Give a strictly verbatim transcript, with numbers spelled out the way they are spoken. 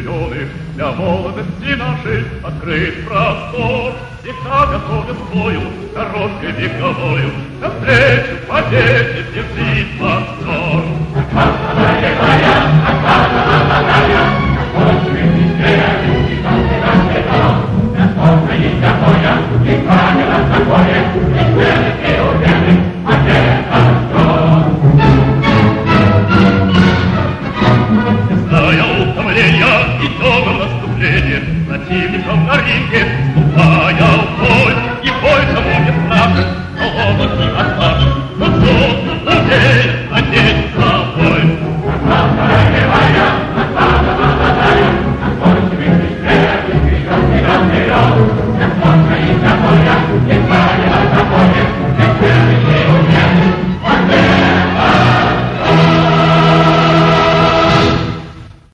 зеленых, для молодости нашей открыт простор. Всегда готовят свою дорожкой вековою, навстречу победе дерзит мотор.